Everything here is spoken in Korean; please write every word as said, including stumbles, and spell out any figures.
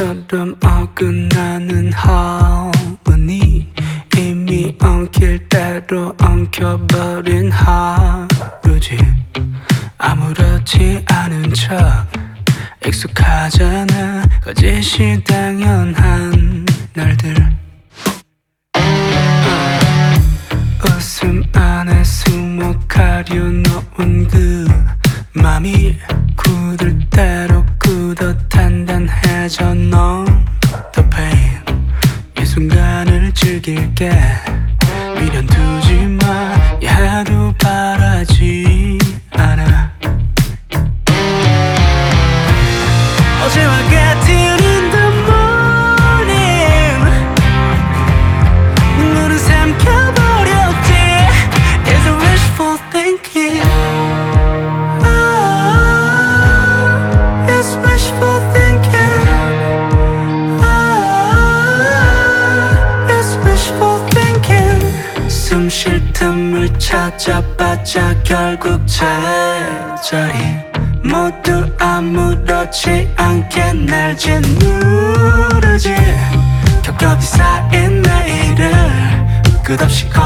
습관처럼 어긋나는 harmony 이미 엉킬 대로 엉켜버린 하루지 아무렇지 않은 척 익숙하잖아 거짓이 당연한 날들 웃음 안에 숨어 가려놓은 그 맘이 굳을 대로 굳어 단단해져 No the pain 이 순간을 즐길게 미련 두지 마 야도 바라지 않아 어제와 같은 in the morning 눈물은 삼켜버렸지 It's a wishful thinking ah, It's wishful thinking ah, It's wishful thinking 숨 쉴 틈을 찾아봤자 결국 제자리 모두 아무렇지 않게 날 짓누르지 겹겹이 쌓인 내일을 끝없이